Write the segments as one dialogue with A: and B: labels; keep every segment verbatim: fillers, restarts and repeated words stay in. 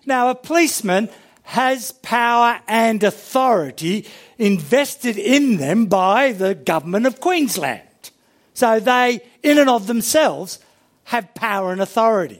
A: Now, a policeman has power and authority invested in them by the government of Queensland. So they, in and of themselves, have power and authority.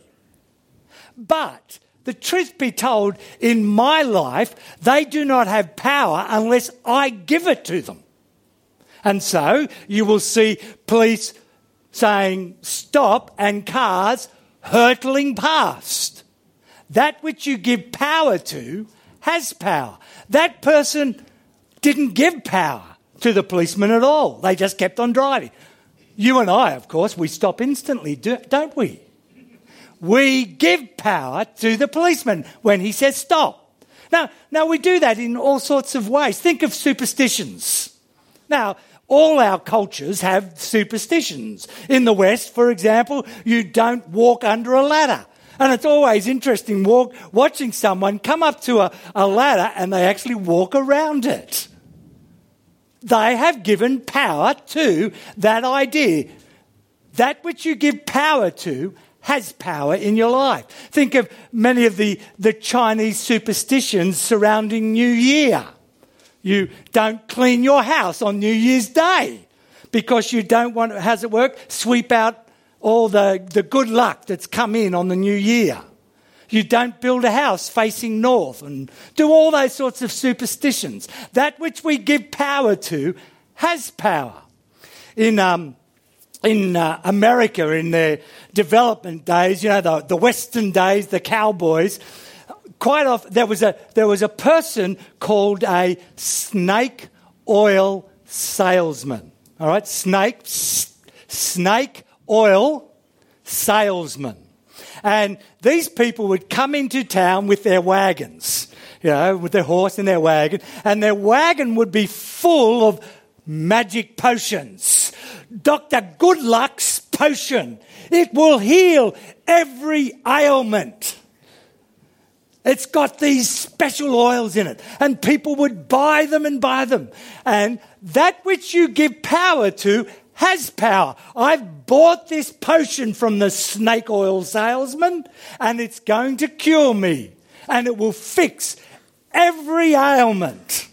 A: But the truth be told, in my life, they do not have power unless I give it to them. And so you will see police saying stop and cars hurtling past. That which you give power to has power. That person didn't give power to the policeman at all. They just kept on driving. You and I, of course, we stop instantly, don't we? We give power to the policeman when he says stop. Now, now we do that in all sorts of ways. Think of superstitions. Now, all our cultures have superstitions. In the West, for example, you don't walk under a ladder. And it's always interesting walk, watching someone come up to a, a ladder and they actually walk around it. They have given power to that idea. That which you give power to has power in your life. Think of many of the, the Chinese superstitions surrounding New Year. You don't clean your house on New Year's Day because you don't want, how's it work? Sweep out all the, the good luck that's come in on the new year. You don't build a house facing north and do all those sorts of superstitions. That which we give power to has power. In um, in uh, America, in their development days, you know, the, the Western days, the cowboys, quite often there was a there was a person called a snake oil salesman. All right, snake s- snake oil salesman. And these people would come into town with their wagons, you know, with their horse and their wagon, and their wagon would be full of magic potions. Doctor Goodluck's potion. It will heal every ailment. It's got these special oils in it, and people would buy them and buy them. And that which you give power to has power. I've bought this potion from the snake oil salesman and it's going to cure me and it will fix every ailment.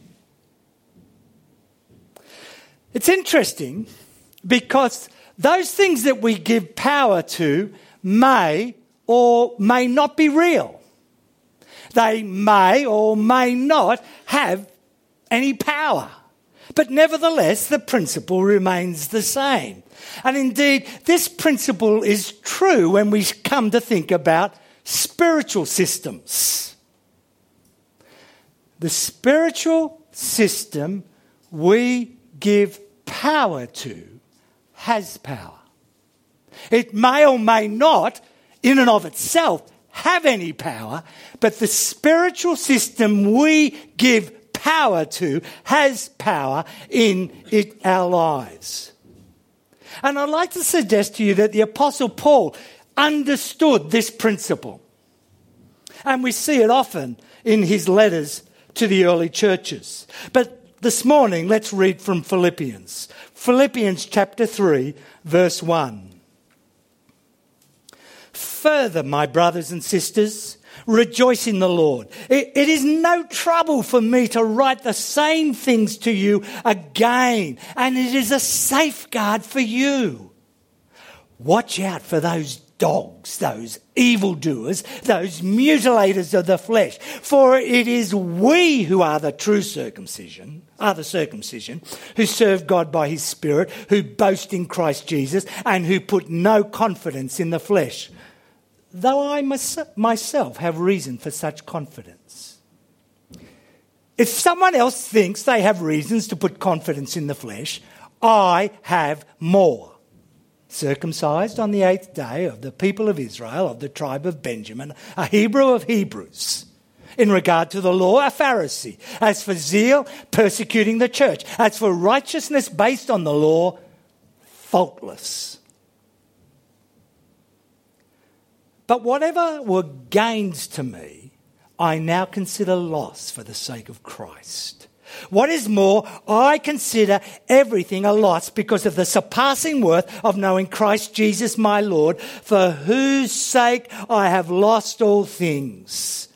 A: It's interesting because those things that we give power to may or may not be real. They may or may not have any power. But nevertheless, the principle remains the same. And indeed, this principle is true when we come to think about spiritual systems. The spiritual system we give power to has power. It may or may not, in and of itself, have any power, but the spiritual system we give power to has power in it, our lives. And I'd like to suggest to you that the Apostle Paul understood this principle. And we see it often in his letters to the early churches. But this morning, let's read from Philippians. Philippians chapter three, verse one. Further, my brothers and sisters, rejoice in the Lord. It, it is no trouble for me to write the same things to you again, and it is a safeguard for you. Watch out for those dogs, those evildoers, those mutilators of the flesh, for it is we who are the true circumcision, are the circumcision, who serve God by his Spirit, who boast in Christ Jesus, and who put no confidence in the flesh. Though I myself have reason for such confidence. If someone else thinks they have reasons to put confidence in the flesh, I have more. Circumcised on the eighth day of the people of Israel, of the tribe of Benjamin, a Hebrew of Hebrews. In regard to the law, a Pharisee. As for zeal, persecuting the church. As for righteousness based on the law, faultless. But whatever were gains to me, I now consider loss for the sake of Christ. What is more, I consider everything a loss because of the surpassing worth of knowing Christ Jesus my Lord, for whose sake I have lost all things.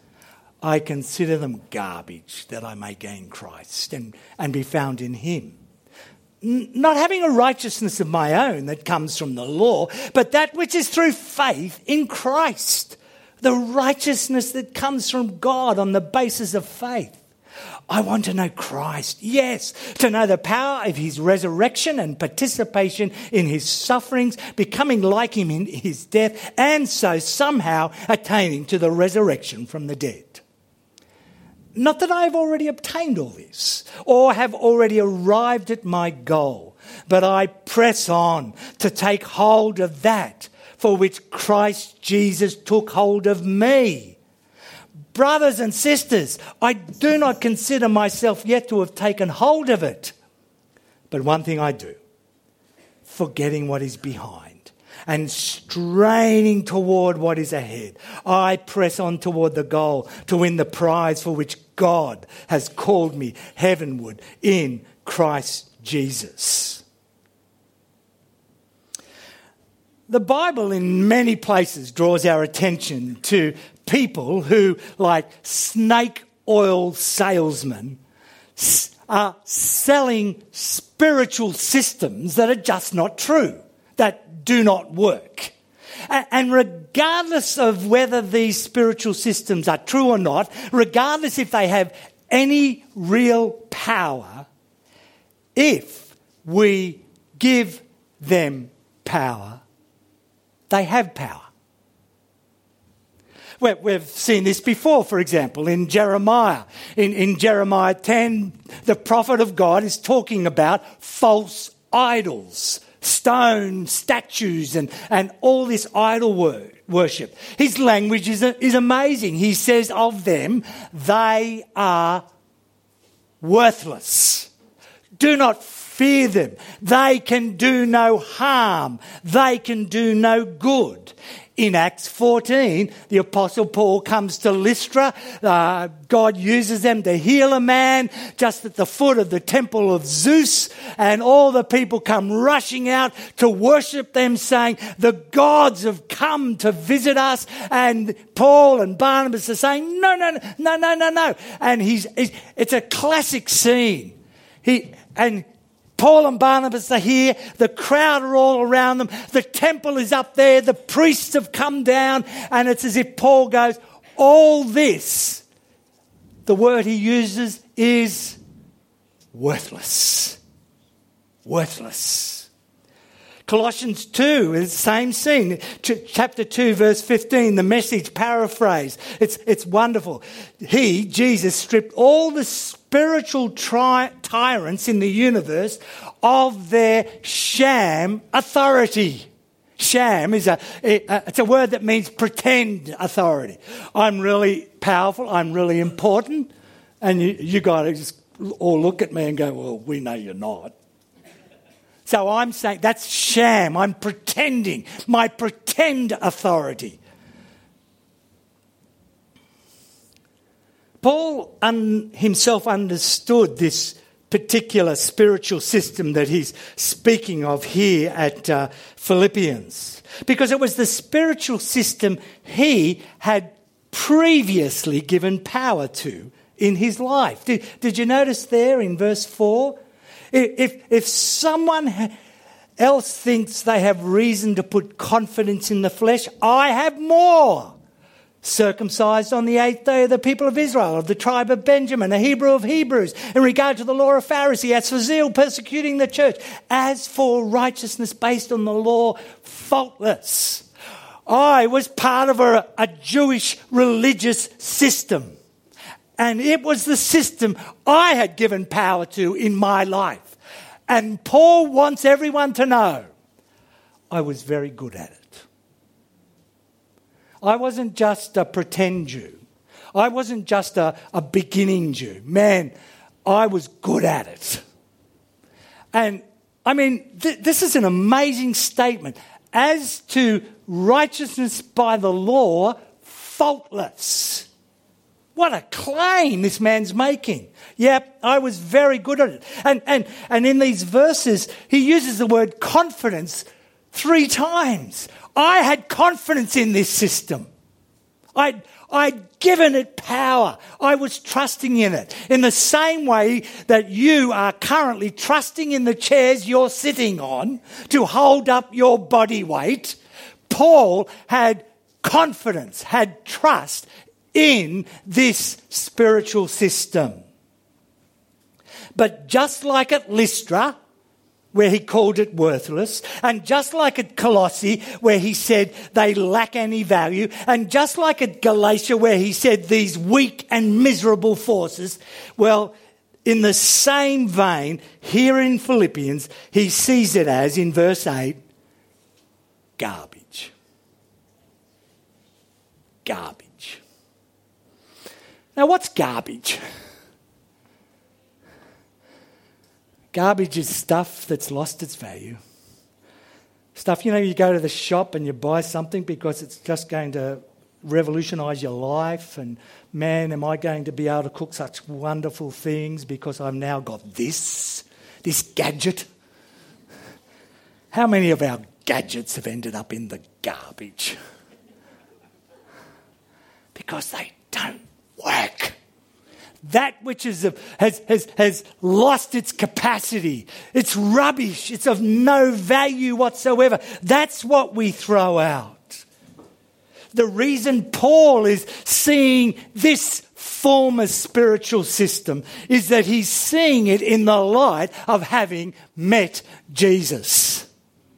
A: I consider them garbage that I may gain Christ and, and be found in him. N- not having a righteousness of my own that comes from the law, but that which is through faith in Christ. The righteousness that comes from God on the basis of faith. I want to know Christ, yes, to know the power of his resurrection and participation in his sufferings, becoming like him in his death, and so somehow attaining to the resurrection from the dead. Not that I have already obtained all this or have already arrived at my goal, but I press on to take hold of that for which Christ Jesus took hold of me. Brothers and sisters, I do not consider myself yet to have taken hold of it. But one thing I do, forgetting what is behind and straining toward what is ahead, I press on toward the goal to win the prize for which God has called me heavenward in Christ Jesus. The Bible in many places draws our attention to people who, like snake oil salesmen, are selling spiritual systems that are just not true, that do not work. And regardless of whether these spiritual systems are true or not, regardless if they have any real power, if we give them power, they have power. We've seen this before, for example, in Jeremiah. In, in Jeremiah ten, the prophet of God is talking about false idols, stone statues and, and all this idol wor- worship. His language is, is amazing. He says of them, they are worthless. Do not fear them. They can do no harm. They can do no good. In Acts fourteen, the Apostle Paul comes to Lystra. Uh, God uses them to heal a man just at the foot of the temple of Zeus. And all the people come rushing out to worship them, saying, the gods have come to visit us. And Paul and Barnabas are saying, no, no, no, no, no, no. And he's, he's it's a classic scene. He and Paul and Barnabas are here. The crowd are all around them. The temple is up there. The priests have come down. And it's as if Paul goes, all this, the word he uses is worthless. Worthless. Colossians two is the same scene. Ch- chapter two, verse fifteen, the Message paraphrase. It's, it's wonderful. He, Jesus, stripped all the spiritual tri- tyrants in the universe of their sham authority. Sham is a, it's a word that means pretend authority. I'm really powerful. I'm really important. And you, you got to just all look at me and go, well, we know you're not. So I'm saying that's sham. I'm pretending. My pretend authority. Paul un- himself understood this particular spiritual system that he's speaking of here at uh, Philippians, because it was the spiritual system he had previously given power to in his life. Did, did you notice there in verse four? If, if someone else thinks they have reason to put confidence in the flesh, I have more. Circumcised on the eighth day of the people of Israel, of the tribe of Benjamin, a Hebrew of Hebrews, in regard to the law of Pharisee, as for zeal, persecuting the church, as for righteousness based on the law, faultless. I was part of a, a Jewish religious system. And it was the system I had given power to in my life. And Paul wants everyone to know I was very good at it. I wasn't just a pretend Jew. I wasn't just a, a beginning Jew. Man, I was good at it. And I mean, th- this is an amazing statement. As to righteousness by the law, faultless. What a claim this man's making. Yep, I was very good at it. And, and, and in these verses, he uses the word confidence three times. I had confidence in this system. I'd, I'd given it power. I was trusting in it. In the same way that you are currently trusting in the chairs you're sitting on to hold up your body weight, Paul had confidence, had trust in this spiritual system. But just like at Lystra, where he called it worthless, and just like at Colossae, where he said they lack any value, and just like at Galatia, where he said these weak and miserable forces, well, in the same vein, here in Philippians, he sees it as, in verse eight, garbage. Garbage. Now, what's garbage? Garbage is stuff that's lost its value. Stuff, you know, you go to the shop and you buy something because it's just going to revolutionise your life, and man, am I going to be able to cook such wonderful things because I've now got this, this gadget. How many of our gadgets have ended up in the garbage? Because they don't work. That which is a, has, has, has lost its capacity. It's rubbish. It's of no value whatsoever. That's what we throw out. The reason Paul is seeing this former spiritual system is that he's seeing it in the light of having met Jesus.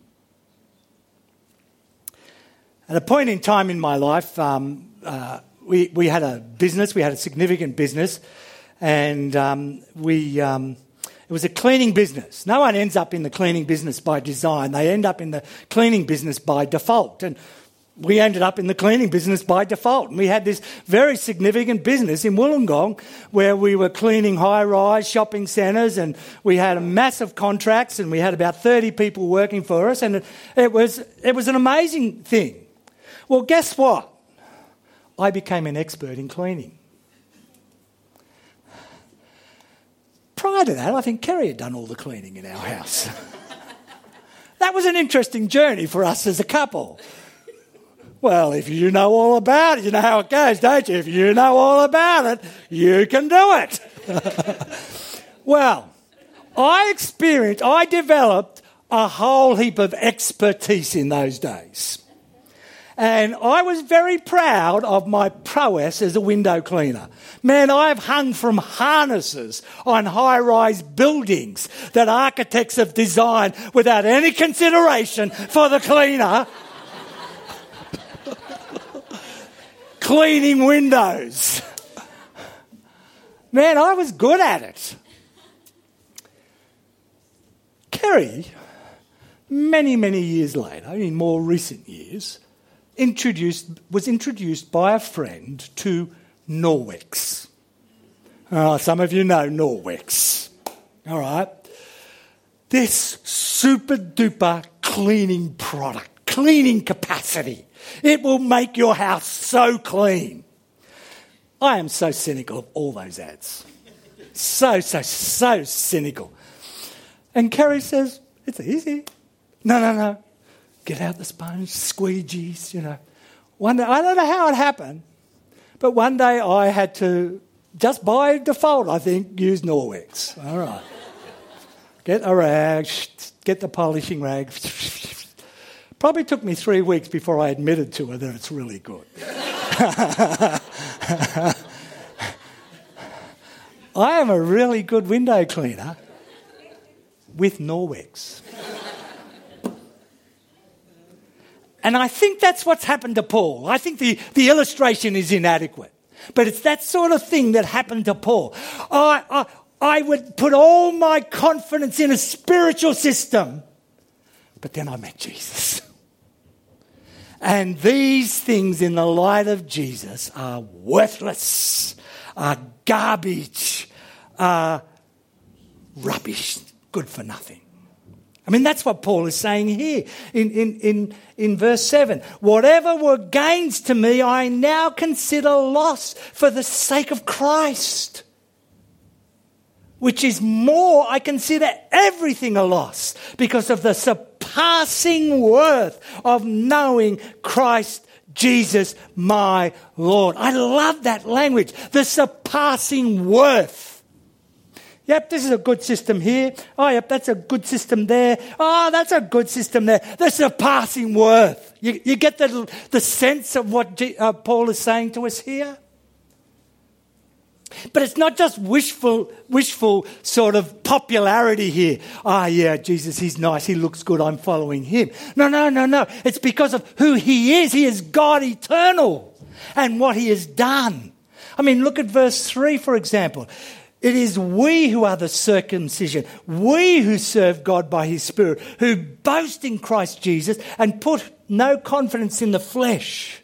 A: At a point in time in my life, um, uh, We we had a business, we had a significant business, and um, we um, it was a cleaning business. No one ends up in the cleaning business by design. They end up in the cleaning business by default. And we ended up in the cleaning business by default. And we had this very significant business in Wollongong where we were cleaning high-rise shopping centres, and we had massive contracts, and we had about thirty people working for us, and it, it was it was an amazing thing. Well, guess what? I became an expert in cleaning. Prior to that, I think Kerry had done all the cleaning in our house. That was an interesting journey for us as a couple. Well, if you know all about it, you know how it goes, don't you? If you know all about it, you can do it. Well, I experienced, I developed a whole heap of expertise in those days. And I was very proud of my prowess as a window cleaner. Man, I've hung from harnesses on high-rise buildings that architects have designed without any consideration for the cleaner. Cleaning windows. Man, I was good at it. Kerry, many, many years later, in more recent years, Introduced was introduced by a friend to Norwex. Oh, some of you know Norwex. All right. This super duper cleaning product, cleaning capacity. It will make your house so clean. I am so cynical of all those ads. So, so, so cynical. And Kerry says, it's easy. No, no, no. Get out the sponge, squeegees, you know. One day, I don't know how it happened, but one day I had to, just by default, I think, use Norwex. All right. Get a rag, get the polishing rag. Probably took me three weeks before I admitted to her that it's really good. I am a really good window cleaner with Norwex. And I think that's what's happened to Paul. I think the, the illustration is inadequate. But it's that sort of thing that happened to Paul. I, I, I would put all my confidence in a spiritual system. But then I met Jesus. And these things in the light of Jesus are worthless, are garbage, are rubbish, good for nothing. I mean, that's what Paul is saying here in, in, in, in verse seven. Whatever were gains to me, I now consider loss for the sake of Christ. Which is more, I consider everything a loss because of the surpassing worth of knowing Christ Jesus my Lord. I love that language. The surpassing worth. Yep, this is a good system here. Oh, yep, that's a good system there. Oh, that's a good system there. The surpassing worth. You, you get the, the sense of what G, uh, Paul is saying to us here? But it's not just wishful, wishful sort of popularity here. Ah, oh, yeah, Jesus, he's nice. He looks good. I'm following him. No, no, no, no. It's because of who he is. He is God eternal and what he has done. I mean, look at verse three, for example. It is we who are the circumcision, we who serve God by his Spirit, who boast in Christ Jesus and put no confidence in the flesh.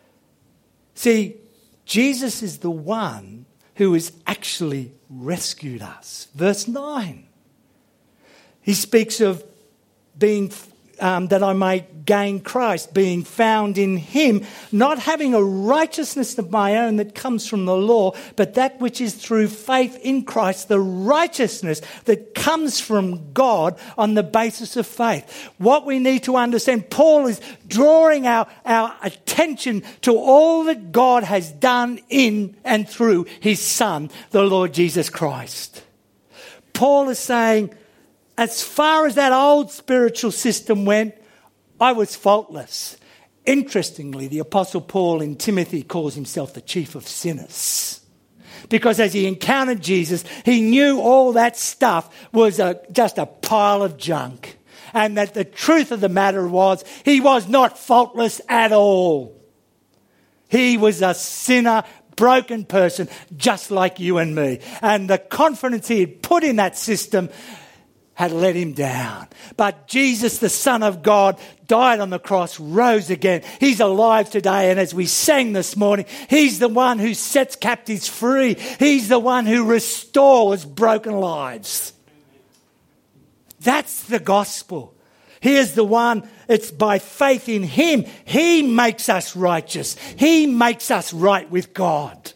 A: See, Jesus is the one who has actually rescued us. Verse nine. He speaks of being, um, that I may gain Christ, being found in him, not having a righteousness of my own that comes from the law, but that which is through faith in Christ, the righteousness that comes from God on the basis of faith. What we need to understand, Paul is drawing our, our attention to all that God has done in and through his Son, the Lord Jesus Christ. Paul is saying, as far as that old spiritual system went, I was faultless. Interestingly, the Apostle Paul in Timothy calls himself the chief of sinners. Because as he encountered Jesus, he knew all that stuff was a, just a pile of junk. And that the truth of the matter was, he was not faultless at all. He was a sinner, broken person, just like you and me. And the confidence he had put in that system had let him down. But Jesus, the Son of God, died on the cross, rose again. He's alive today. And as we sang this morning, he's the one who sets captives free. He's the one who restores broken lives. That's the gospel. He is the one, it's by faith in him. He makes us righteous. He makes us right with God.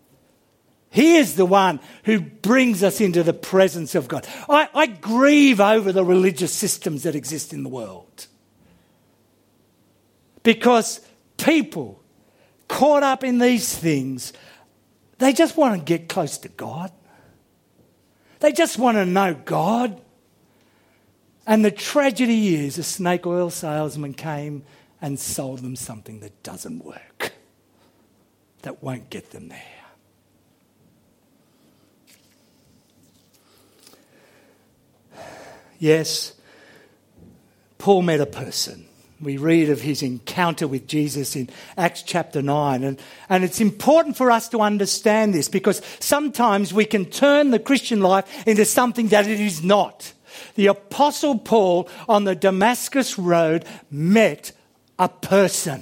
A: He is the one who brings us into the presence of God. I, I grieve over the religious systems that exist in the world. Because people caught up in these things, they just want to get close to God. They just want to know God. And the tragedy is a snake oil salesman came and sold them something that doesn't work, that won't get them there. Yes, Paul met a person. We read of his encounter with Jesus in Acts chapter nine. And, and it's important for us to understand this because sometimes we can turn the Christian life into something that it is not. The Apostle Paul on the Damascus Road met a person.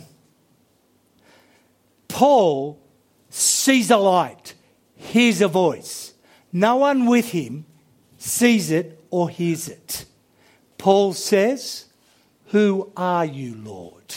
A: Paul sees a light, hears a voice. No one with him sees it or hears it. Paul says, "Who are you, Lord?"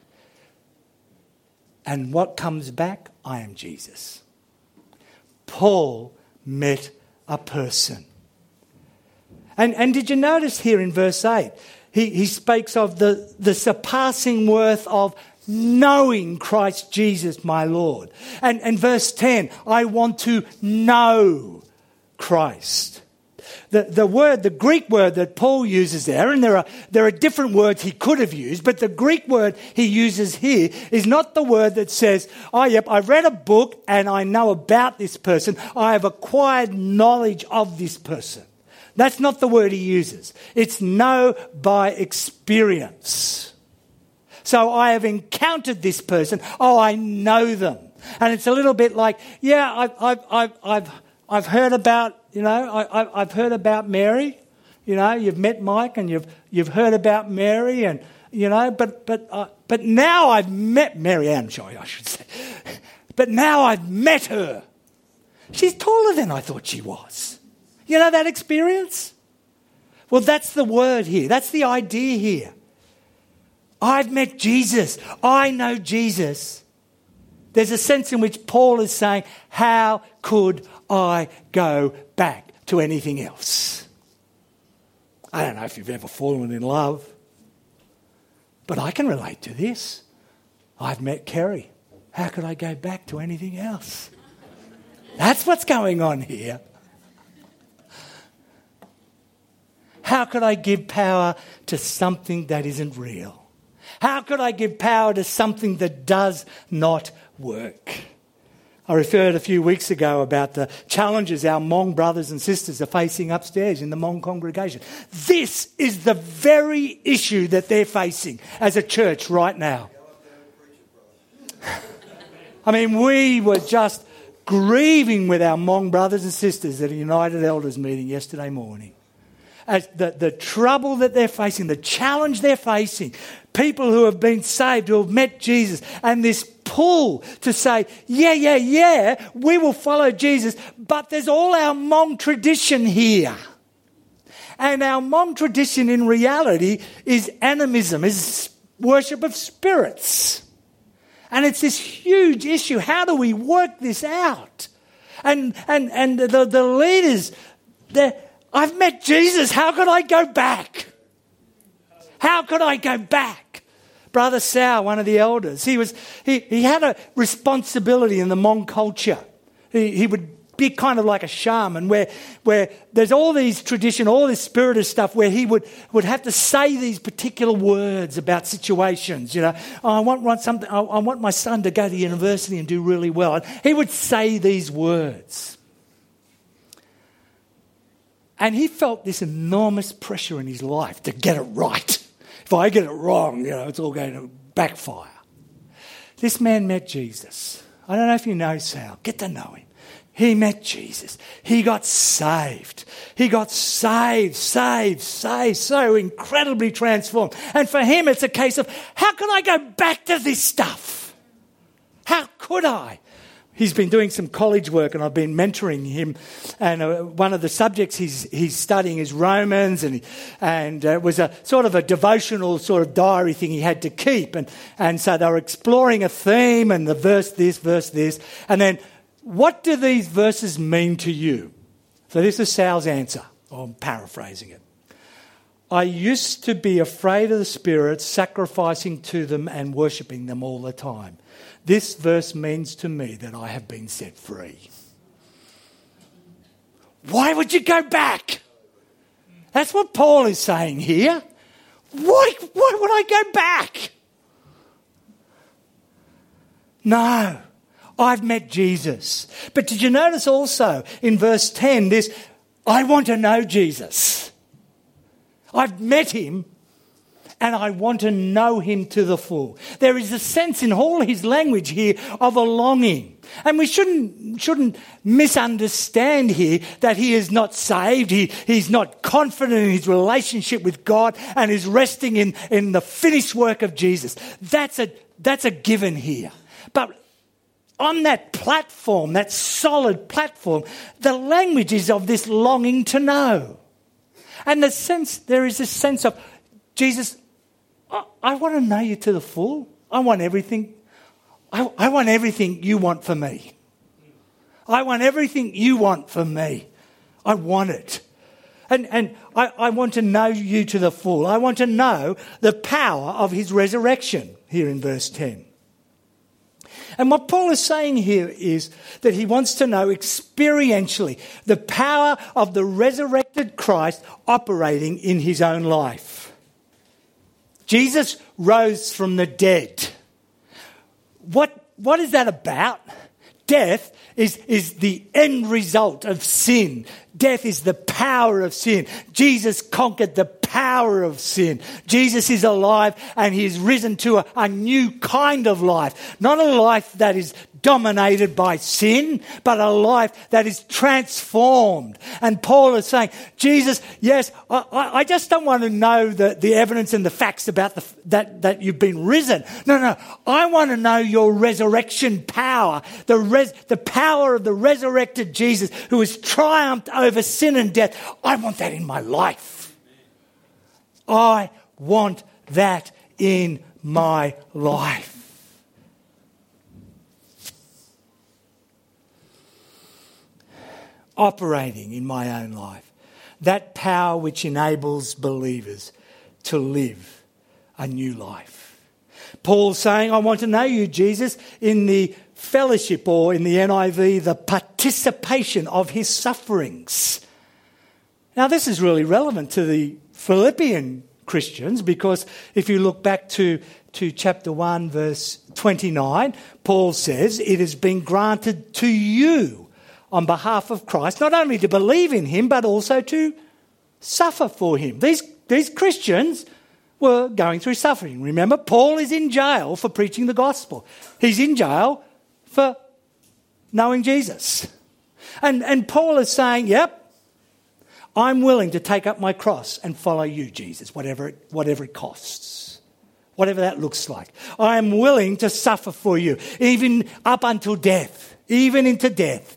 A: And what comes back? "I am Jesus." Paul met a person. And, and did you notice here in verse eight, he, he speaks of the, the surpassing worth of knowing Christ Jesus my Lord. And, and verse ten, I want to know Christ. The, the word, the Greek word that Paul uses there, and there are, there are different words he could have used, but the Greek word he uses here is not the word that says, oh, yep, I read a book and I know about this person. I have acquired knowledge of this person. That's not the word he uses. It's know by experience. So I have encountered this person. Oh, I know them. And it's a little bit like, yeah, I've, I've, I've, I've, I've heard about, you know, I, I've heard about Mary. You know, you've met Mike and you've you've heard about Mary, and you know, but but uh, but now I've met Mary Ann, sorry, I should say. But now I've met her. She's taller than I thought she was. You know that experience? Well, that's the word here. That's the idea here. I've met Jesus. I know Jesus. There's a sense in which Paul is saying, how could I go back to anything else? I don't know if you've ever fallen in love, but I can relate to this. I've met Kerry. How could I go back to anything else? That's what's going on here. How could I give power to something that isn't real? How could I give power to something that does not work? I referred a few weeks ago about the challenges our Hmong brothers and sisters are facing upstairs in the Hmong congregation. This is the very issue that they're facing as a church right now. I mean, we were just grieving with our Hmong brothers and sisters at a United Elders meeting yesterday morning. As the, the trouble that they're facing, the challenge they're facing, people who have been saved, who have met Jesus, and this pull to say, yeah, yeah, yeah, we will follow Jesus, but there's all our Hmong tradition here. And our Hmong tradition in reality is animism, is worship of spirits. And it's this huge issue. How do we work this out? And and and the, the leaders, they're I've met Jesus. How could I go back? How could I go back? Brother Sao, one of the elders, he was he, he had a responsibility in the Hmong culture. He, he would be kind of like a shaman where where there's all these tradition, all this spiritual stuff where he would, would have to say these particular words about situations. You know, oh, I want, want something. I, I want my son to go to university and do really well. And he would say these words. And he felt this enormous pressure in his life to get it right. If I get it wrong, you know, it's all going to backfire. This man met Jesus. I don't know if you know Sal. Get to know him. He met Jesus. He got saved. He got saved, saved, saved, so incredibly transformed. And for him, it's a case of, how can I go back to this stuff? How could I? He's been doing some college work and I've been mentoring him. And uh, one of the subjects he's he's studying is Romans, and and uh, it was a sort of a devotional sort of diary thing he had to keep. And, and so they were exploring a theme and the verse this, verse this. And then, what do these verses mean to you? So this is Sal's answer. I'm paraphrasing it. I used to be afraid of the spirits, sacrificing to them and worshipping them all the time. This verse means to me that I have been set free. Why would you go back? That's what Paul is saying here. Why, why would I go back? No, I've met Jesus. But did you notice also in verse ten this, I want to know Jesus. I've met him. And I want to know him to the full. There is a sense in all his language here of a longing. And we shouldn't shouldn't misunderstand here that he is not saved. He, he's not confident in his relationship with God and is resting in, in the finished work of Jesus. That's a, that's a given here. But on that platform, that solid platform, the language is of this longing to know. And the sense, there is a sense of, Jesus, I, I want to know you to the full. I want everything. I, I want everything you want for me. I want everything you want for me. I want it. And, and I, I want to know you to the full. I want to know the power of his resurrection here in verse ten. And what Paul is saying here is that he wants to know experientially the power of the resurrected Christ operating in his own life. Jesus rose from the dead. What, what is that about? Death is, is the end result of sin. Death is the power of sin. Jesus conquered the power of sin. Jesus is alive and he is risen to a, a new kind of life. Not a life that is dominated by sin, but a life that is transformed. And Paul is saying, Jesus, yes, I, I just don't want to know the, the evidence and the facts about the, that, that you've been risen. No, no, I want to know your resurrection power, the, res, the power of the resurrected Jesus who has triumphed over sin and death. I want that in my life. I want that in my life. Operating in my own life. That power which enables believers to live a new life. Paul's saying, I want to know you, Jesus, in the fellowship, or in the N I V, the participation of his sufferings. Now, this is really relevant to the Philippian Christians, because if you look back to, to chapter one, verse twenty-nine, Paul says, it has been granted to you on behalf of Christ, not only to believe in him, but also to suffer for him. These, these Christians were going through suffering. Remember, Paul is in jail for preaching the gospel. He's in jail for knowing Jesus. And, and Paul is saying, yep, I'm willing to take up my cross and follow you, Jesus, whatever it, whatever it costs, whatever that looks like. I am willing to suffer for you, even up until death, even into death.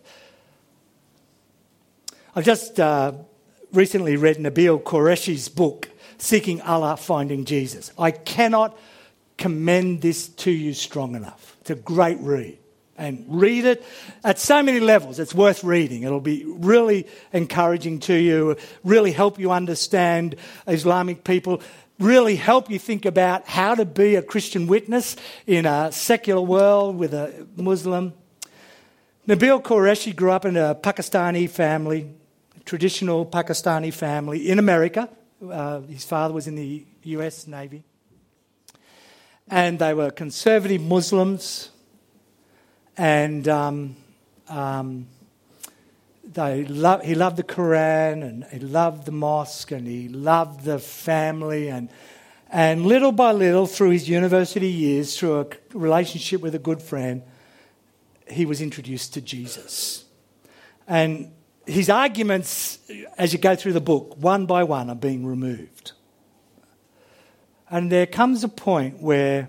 A: I've just uh, recently read Nabil Qureshi's book, Seeking Allah, Finding Jesus. I cannot commend this to you strong enough. It's a great read. And read it at so many levels. It's worth reading. It'll be really encouraging to you, really help you understand Islamic people, really help you think about how to be a Christian witness in a secular world with a Muslim. Nabil Qureshi grew up in a Pakistani family, traditional Pakistani family in America. Uh, his father was in the U S Navy. And they were conservative Muslims. And um, um, they lo- he loved the Quran, and he loved the mosque, and he loved the family. And, and little by little, through his university years, through a relationship with a good friend, he was introduced to Jesus. And his arguments, as you go through the book, one by one are being removed. And there comes a point where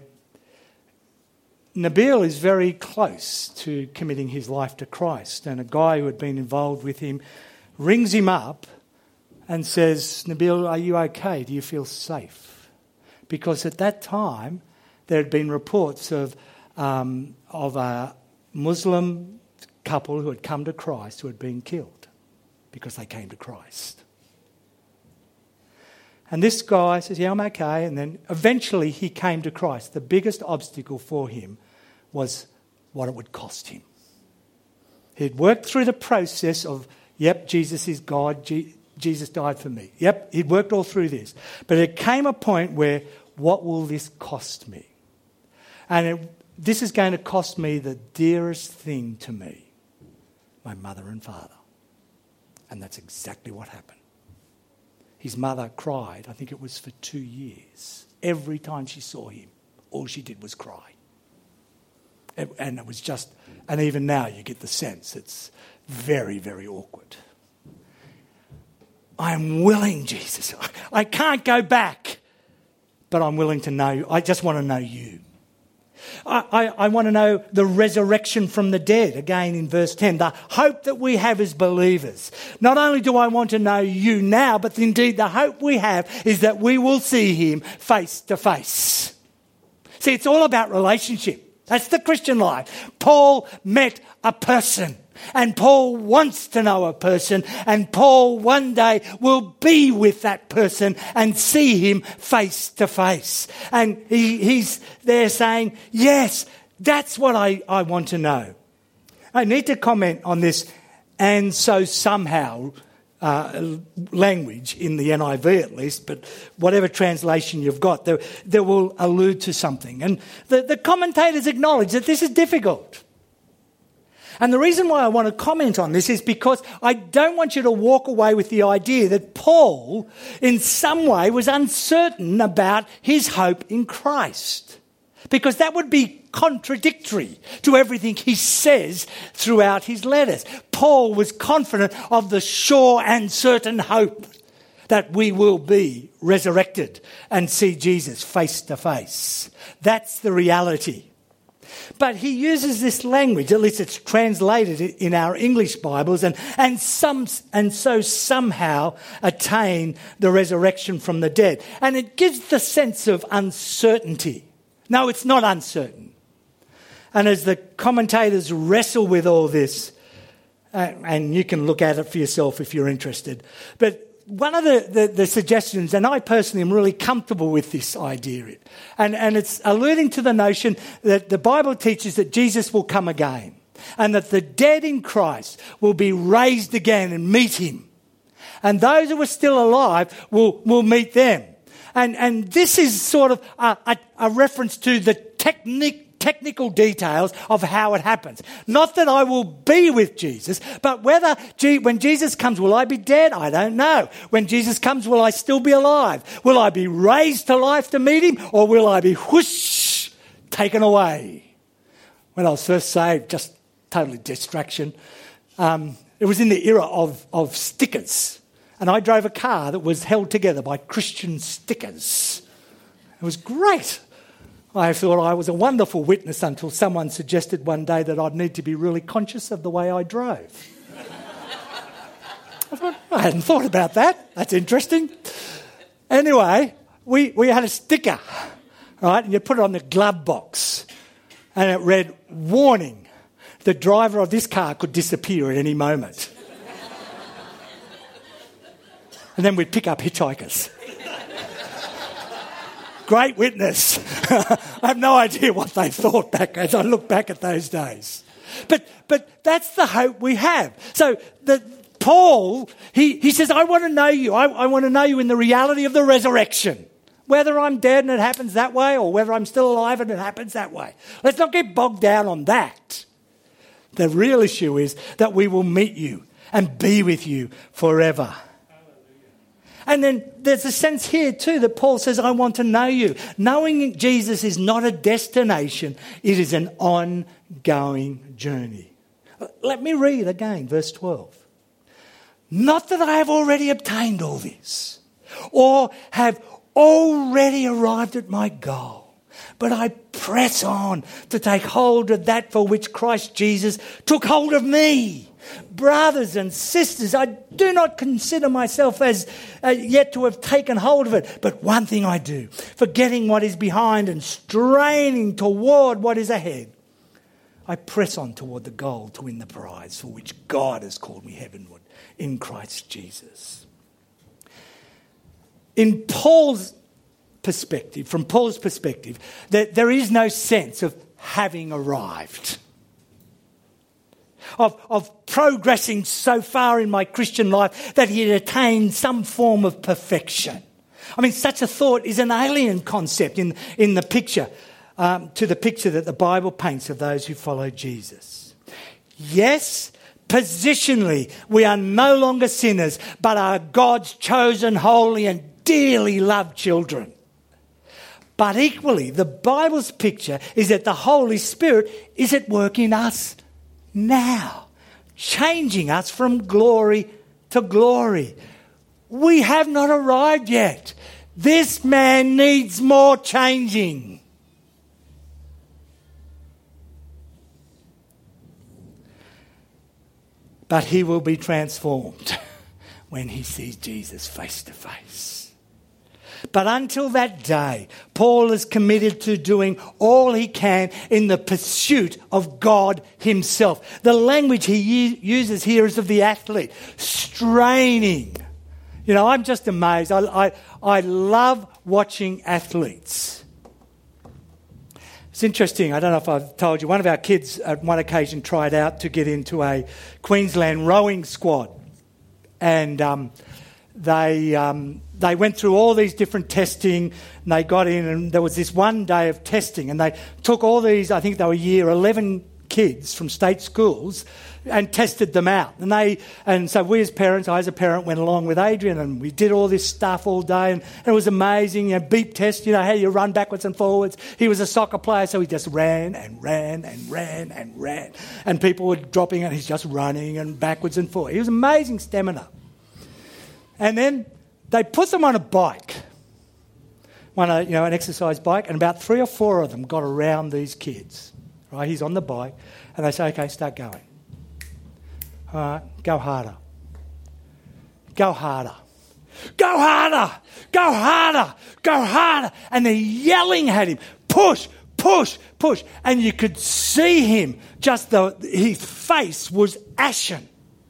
A: Nabil is very close to committing his life to Christ, and a guy who had been involved with him rings him up and says, Nabil, are you okay? Do you feel safe? Because at that time there had been reports of, um, of a Muslim couple who had come to Christ who had been killed because they came to Christ. And this guy says, yeah, I'm okay. And then eventually he came to Christ. The biggest obstacle for him was what it would cost him. He'd worked through the process of, yep, Jesus is God, Je- Jesus died for me. Yep, he'd worked all through this. But it came a point where, what will this cost me? And it, this is going to cost me the dearest thing to me, my mother and father. And that's exactly what happened. His mother cried, I think it was for two years. Every time she saw him, all she did was cry. And it was just, and even now you get the sense it's very, very awkward. I am willing, Jesus. I can't go back, but I'm willing to know. I just want to know you. I, I, I want to know the resurrection from the dead, again in verse ten, the hope that we have as believers. Not only do I want to know you now, but indeed the hope we have is that we will see him face to face. See, it's all about relationship. That's the Christian life. Paul met a person, and Paul wants to know a person, and Paul one day will be with that person and see him face to face. And he, he's there saying, yes, that's what I, I want to know. I need to comment on this, and so somehow uh, language in the N I V at least, but whatever translation you've got, they, they will allude to something. And the, the commentators acknowledge that this is difficult. And the reason why I want to comment on this is because I don't want you to walk away with the idea that Paul, in some way, was uncertain about his hope in Christ. Because that would be contradictory to everything he says throughout his letters. Paul was confident of the sure and certain hope that we will be resurrected and see Jesus face to face. That's the reality. But he uses this language, at least it's translated in our English Bibles, and, and, some, and so somehow attain the resurrection from the dead. And it gives the sense of uncertainty. No, it's not uncertain. And as the commentators wrestle with all this, uh, and you can look at it for yourself if you're interested, but one of the, the, the suggestions, and I personally am really comfortable with this idea, and, and it's alluding to the notion that the Bible teaches that Jesus will come again and that the dead in Christ will be raised again and meet him. And those who are still alive will, will meet them. And, and this is sort of a, a, a reference to the technique technical details of how it happens. Not that I will be with Jesus, but whether when Jesus comes, will I be dead? I don't know. When Jesus comes, will I still be alive? Will I be raised to life to meet him, or will I be whoosh, taken away? When I was first saved, just totally distraction. Um, it was in the era of, of stickers, and I drove a car that was held together by Christian stickers. It was great. I thought I was a wonderful witness until someone suggested one day that I'd need to be really conscious of the way I drove. I thought, I hadn't thought about that. That's interesting. Anyway, we, we had a sticker, right, and you put it on the glove box, and it read, "Warning, the driver of this car could disappear at any moment." And then we'd pick up hitchhikers. Great witness. I have no idea what they thought back as I look back at those days. But but that's the hope we have. So the, Paul, he, he says, I want to know you. I, I want to know you in the reality of the resurrection. Whether I'm dead and it happens that way, or whether I'm still alive and it happens that way. Let's not get bogged down on that. The real issue is that we will meet you and be with you forever. And then there's a sense here too that Paul says, I want to know you. Knowing Jesus is not a destination, it is an ongoing journey. Let me read again, verse twelve. Not that I have already obtained all this, or have already arrived at my goal, but I press on to take hold of that for which Christ Jesus took hold of me. Brothers and sisters, I do not consider myself as uh, yet to have taken hold of it. But one thing I do, forgetting what is behind and straining toward what is ahead, I press on toward the goal to win the prize for which God has called me heavenward in Christ Jesus. In Paul's perspective, from Paul's perspective, that there is no sense of having arrived. Of, of progressing so far in my Christian life that he had attained some form of perfection. I mean, such a thought is an alien concept in, in the picture, um, to the picture that the Bible paints of those who follow Jesus. Yes, positionally, we are no longer sinners, but are God's chosen, holy and dearly loved children. But equally, the Bible's picture is that the Holy Spirit is at work in us now, changing us from glory to glory. We have not arrived yet. This man needs more changing. But he will be transformed when he sees Jesus face to face. But until that day, Paul is committed to doing all he can in the pursuit of God himself. The language he uses here is of the athlete, straining. You know, I'm just amazed. I, I, I love watching athletes. It's interesting. I don't know if I've told you. One of our kids at one occasion tried out to get into a Queensland rowing squad. And um, they... Um, They went through all these different testing and they got in, and there was this one day of testing, and they took all these, I think they were year eleven kids from state schools and tested them out. And they, and so we as parents, I as a parent went along with Adrian, and we did all this stuff all day, and, and it was amazing. You know, beep test, you know, how you run backwards and forwards. He was a soccer player, so he just ran and ran and ran and ran. And people were dropping and he's just running and backwards and forwards. He was amazing stamina. And then they put them on a bike, on a, you know, an exercise bike, and about three or four of them got around these kids. Right, he's on the bike, and they say, "Okay, start going. All right, go harder, go harder, go harder, go harder, go harder," and they're yelling at him, "Push, push, push!" And you could see him, just the his face was ashen.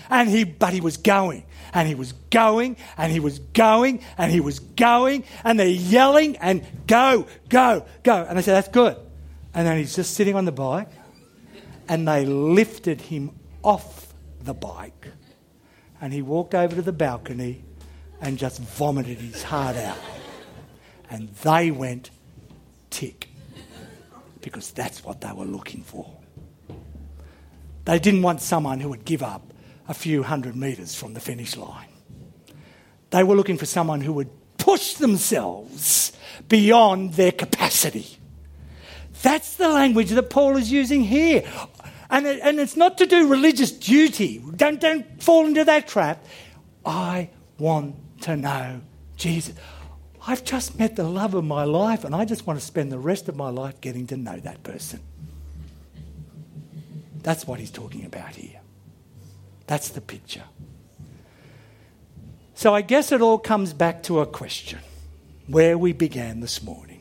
A: And he, but he was going, and he was going, and he was going, and he was going, and they're yelling and go, go, go. And they said, that's good. And then he's just sitting on the bike, and they lifted him off the bike, and he walked over to the balcony and just vomited his heart out. And they went tick, because that's what they were looking for. They didn't want someone who would give up a few hundred metres from the finish line. They were looking for someone who would push themselves beyond their capacity. That's the language that Paul is using here. And, it, and it's not to do religious duty. Don't, don't fall into that trap. I want to know Jesus. I've just met the love of my life, and I just want to spend the rest of my life getting to know that person. That's what he's talking about here. That's the picture. So I guess it all comes back to a question, where we began this morning.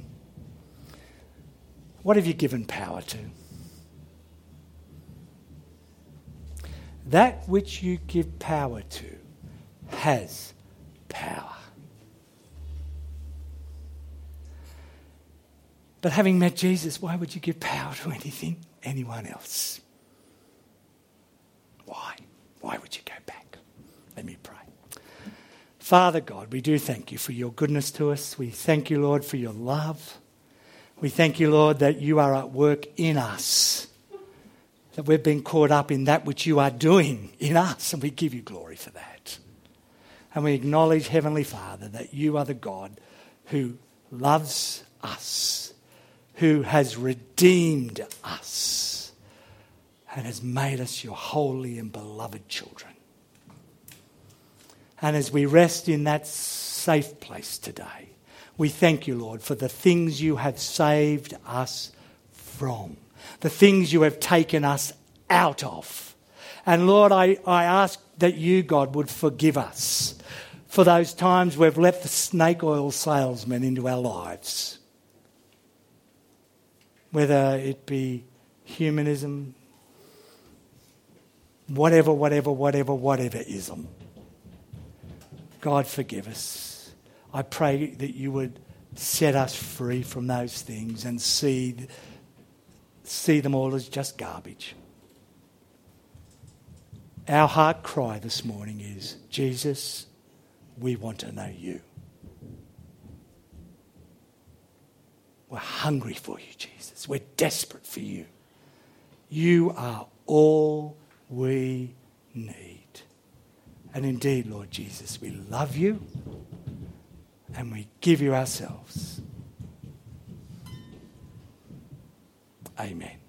A: What have you given power to? That which you give power to has power. But having met Jesus, why would you give power to anything, anyone else? Why? Why would you go back? Let me pray. Father God, we do thank you for your goodness to us. We thank you, Lord, for your love. We thank you, Lord, that you are at work in us, that we've been caught up in that which you are doing in us, and we give you glory for that. And we acknowledge, Heavenly Father, that you are the God who loves us, who has redeemed us, and has made us your holy and beloved children. And as we rest in that safe place today, we thank you, Lord, for the things you have saved us from, the things you have taken us out of. And Lord, I, I ask that you, God, would forgive us for those times we've let the snake oil salesman into our lives. Whether it be humanism, whatever, whatever, whatever, whatever ism. God, forgive us. I pray that you would set us free from those things and see, see them all as just garbage. Our heart cry this morning is, Jesus, we want to know you. We're hungry for you, Jesus. We're desperate for you. You are all we need. And indeed, Lord Jesus, we love you and we give you ourselves. Amen.